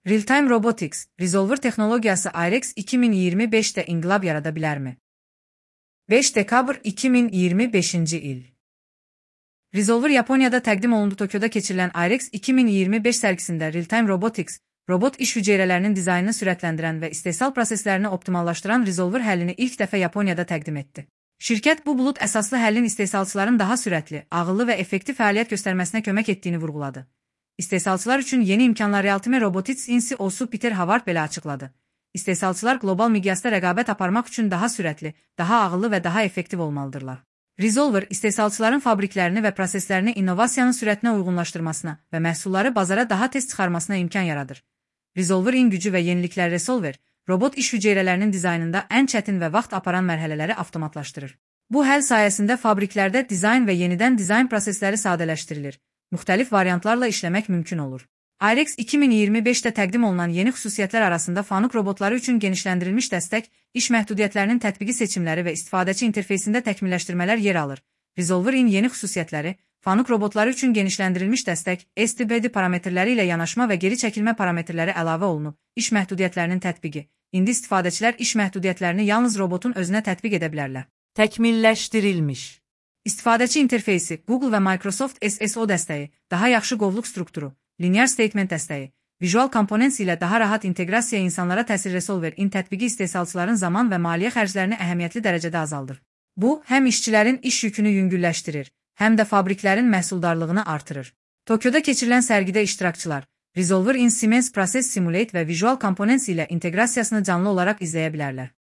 Real-time Robotics, Resolver texnologiyası IREX 2025'də inqilab yarada bilərmi? 5 dekabr 2025-ci il. Resolver Yaponiyada təqdim olundu. Tokyoda keçirilən IREX 2025 sərgisində Real-time Robotics, robot iş hüceyrələrinin dizaynını sürətləndirən və istehsal proseslərini optimallaşdıran Resolver həllini ilk dəfə Yaponiyada təqdim etdi. Şirkət bu bulut əsaslı həllin istehsalçıların daha sürətli, ağıllı və effektiv fəaliyyət göstərməsinə kömək etdiyini vurğuladı. İstehsalçılar üçün yeni imkanlar Real-time Robotics CEO Peter Havard belə açıqladı. İstehsalçılar qlobal miqyasda rəqabət aparmaq üçün daha sürətli, daha ağıllı və daha effektiv olmalıdırlar. Resolver, istehsalçıların fabriklərini və proseslərini innovasiyanın sürətinə uyğunlaşdırmasına və məhsulları bazara daha tez çıxarmasına imkan yaradır. Resolver-in gücü və yeniliklər Resolver, robot iş hüceyrələrinin dizaynında ən çətin və vaxt aparan mərhələləri avtomatlaşdırır. Bu həll sayəsində fabriklərdə dizayn və yenidən dizayn prosesləri sadələşdirilir. Müxtəlif variantlarla işləmək mümkün olur. IREX 2025-də təqdim olunan yeni xüsusiyyətlər arasında Fanuc robotları üçün genişləndirilmiş dəstək, iş məhdudiyyətlərinin tətbiqi seçimləri və istifadəçi interfeysində təkmilləşdirmələr yer alır. Resolver-in yeni xüsusiyyətləri, Fanuc robotları üçün genişləndirilmiş dəstək, STBD parametrləri ilə yanaşma və geri çəkilmə parametrləri əlavə olunub, iş məhdudiyyətlərinin tətbiqi. İndi istifadəçilər iş məhdudiyyətlərini yalnız robotun özünə tətbiq edə bilərlər. Təkmilləşdirilmiş. İstifadəçi interfeysi, Google və Microsoft SSO dəstəyi, daha yaxşı qovluq strukturu, linear statement dəstəyi, Visual Components ilə daha rahat inteqrasiya insanlara təsir Resolver-in tətbiqi istehsalçıların zaman və maliyyə xərclərini əhəmiyyətli dərəcədə azaldır. Bu, həm işçilərin iş yükünü yüngülləşdirir, həm də fabriklərin məhsuldarlığını artırır. Tokyoda keçirilən sərgidə iştirakçılar, Resolver-in Siemens Process Simulate və Visual Components ilə inteqrasiyasını canlı olaraq izləyə bilərlər.